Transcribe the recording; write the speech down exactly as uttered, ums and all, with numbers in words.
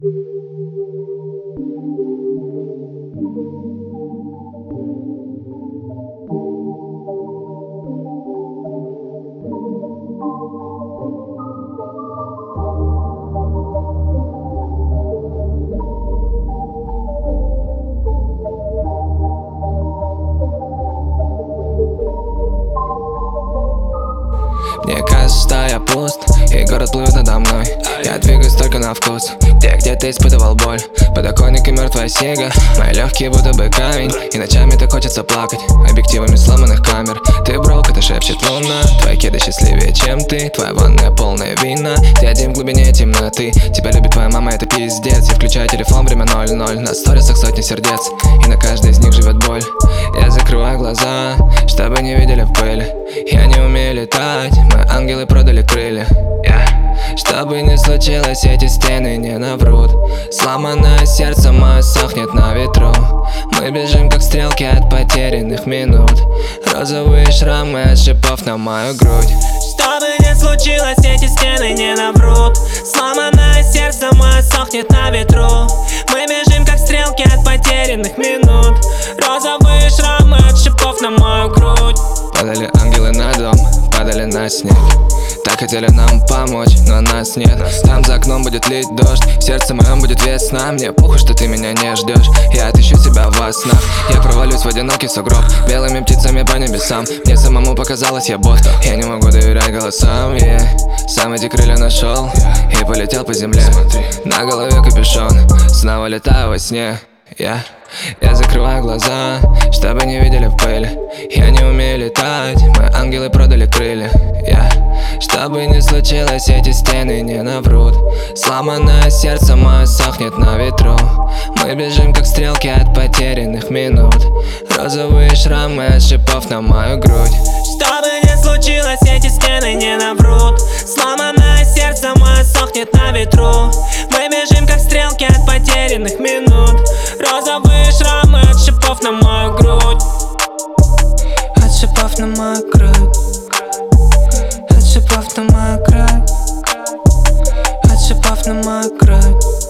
Мне кажется, что я пуст, и город плывет надо мной. Я двигаюсь только на вкус, где где-то испытывал боль. Подоконник и мертвая сига, мои легкие будто бы камень. И ночами так хочется плакать объективами сломанных камер. Ты брок, это шепчет луна, твои кеды счастливее, чем ты. Твоя ванная полная вина, ты один в глубине темноты. Тебя любит твоя мама, это пиздец. Я включаю телефон, время ноль ноль. На сторисах сотни сердец, и на каждой из них живет боль. Я закрываю глаза, чтобы не видели в пыли. Я не умею летать, мои ангелы продали крылья, yeah. Чтобы не случилось, эти стены не наврут. Сломанное сердце мое сохнет на ветру. Мы бежим как стрелки от потерянных минут. Розовые шрамы от шипов на мою грудь. Чтобы не случилось, эти стены не наврут. Сломанное сердце мое сохнет на ветру. Мы бежим как стрелки от потерянных минут. Розовые шрамы от шипов на мою грудь. Падали ангелы на дом, падали на снег. Так хотели нам помочь, но нас нет. Там за окном будет лить дождь, в сердце моем будет весна. Мне похуй, что ты меня не ждешь, я отыщу тебя во снах. Я провалюсь в одинокий сугроб, белыми птицами по небесам. Мне самому показалось, я бот, я не могу доверять голосам, yeah. Сам эти крылья нашел и полетел по земле. На голове капюшон, снова летаю во сне, yeah. Я закрываю глаза, чтобы не видели в пыли. Я не умею летать, мои ангелы продали крылья, yeah. Чтобы не случилось, эти стены не наврут. Сломанное сердце мое сохнет на ветру. Мы бежим как стрелки от потерянных минут. Розовые шрамы от шипов на мою грудь. Чтобы не случилось, эти стены не наврут. Сломанное сердце мое сохнет на ветру. Мы бежим как стрелки от потерянных минут. Розовые шрамы от шипов на мою грудь. От шипов на мою грудь. От шипов на мою грудь. От шипов на мою грудь.